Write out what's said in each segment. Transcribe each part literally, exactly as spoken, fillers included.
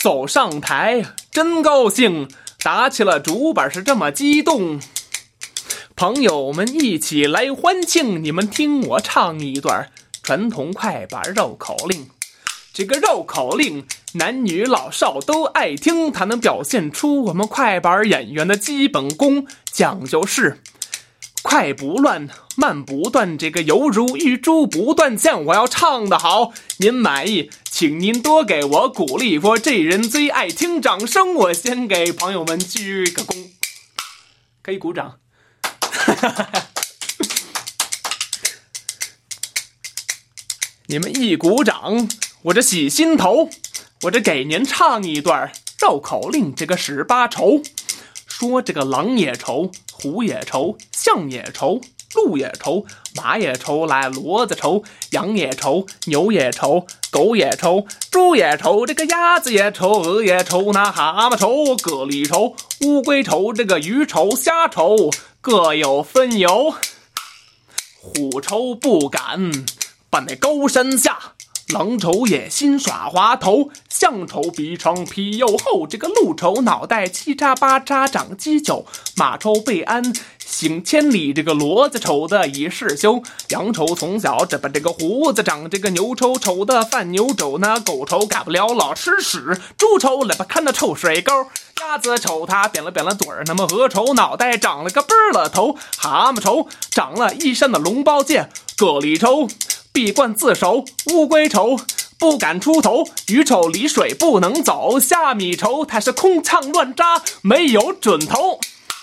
走上台真高兴，打起了主板是这么激动。朋友们一起来欢庆，你们听我唱一段传统快板绕口令。这个绕口令男女老少都爱听，它能表现出我们快板演员的基本功，讲究是快不乱，慢不断，这个犹如玉珠不断线。我要唱得好，您满意，请您多给我鼓励，我这人最爱听掌声，我先给朋友们鞠个躬，可以鼓掌。你们一鼓掌，我这喜心头，我这给您唱一段绕口令。这个十八愁，说这个狼也愁，虎也愁，象也愁，鹿也愁，马也愁，来骡子愁，羊也愁，牛也愁，狗也愁，猪也愁，这个鸭子也愁，鹅也愁，那蛤蟆愁，蛤蜊愁，乌龟愁，这个鱼愁，虾愁，各有分由。虎愁不敢把那高山下，狼愁野心耍滑头，象愁鼻长皮又厚，这个鹿愁脑袋七叉八叉长犄角，马愁被安行千里，这个骡子愁的已是休，羊愁从小这把这个胡子长，这个牛愁愁的犯牛肘，那狗愁改不了老吃屎，猪愁来吧看那臭水沟，鸭子愁它扁了扁了嘴儿，那么鹅愁脑袋长了个背儿了头，蛤蟆愁长了一身的脓包疥，蛤蜊愁闭关自守，乌龟愁不敢出头，鱼愁离水不能走，虾米愁它是空腔乱扎没有准头。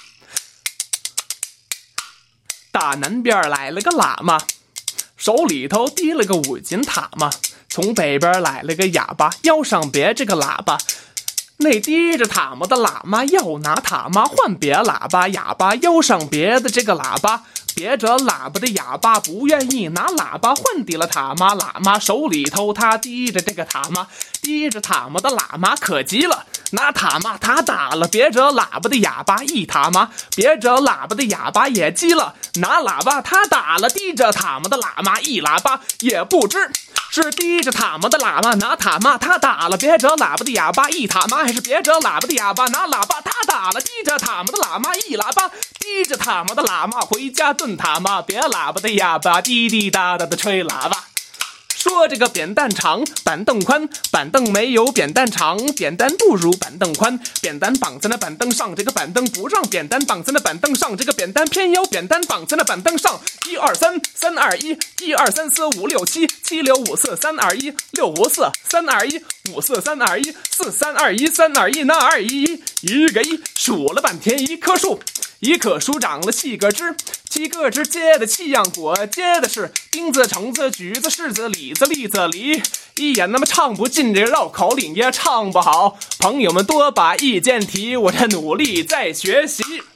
大南边来了个喇嘛，手里头提了个五斤塔嘛，从北边来了个哑巴，腰上别这个喇叭，那提着塔嘛的喇嘛要拿塔嘛换别喇叭，哑巴腰上别的这个喇叭，别着喇叭的哑巴不愿意拿喇叭换抵了塔嘛，喇嘛手里头他提着这个塔嘛，提着塔嘛的喇嘛可急了，拿塔嘛他打了别着喇叭的哑巴一塔嘛，别着喇叭的哑巴也急了，拿喇叭他打了提着塔嘛的喇嘛一喇叭，也不知是提着塔嘛的喇嘛拿塔嘛他打了别着喇叭的哑巴一塔嘛，还是别着喇叭的哑巴拿喇叭他打了提着塔嘛的喇嘛一喇叭，提着塔嘛的喇嘛回家炖塔嘛，别喇叭的哑巴滴滴答答的吹喇叭。说这个扁担长板凳宽，板凳没有扁担长，扁担不如板凳宽，扁担绑在那板凳上，这个板凳不让扁担绑在那板凳上，这个扁担偏要扁担绑在那板凳上。一二三，三二一，一二三四五六七，七六五四三二一，六五四三二一，五四三二一，四三二一，三二一，那二一一，一个一，数了半天一棵树，一棵树长了七个枝，七个枝结的七样果，结的是钉子、橙子、橘子、柿子、李子、栗子、梨。一眼那么唱不进这绕口令，也唱不好，朋友们多把意见提，我这努力在学习。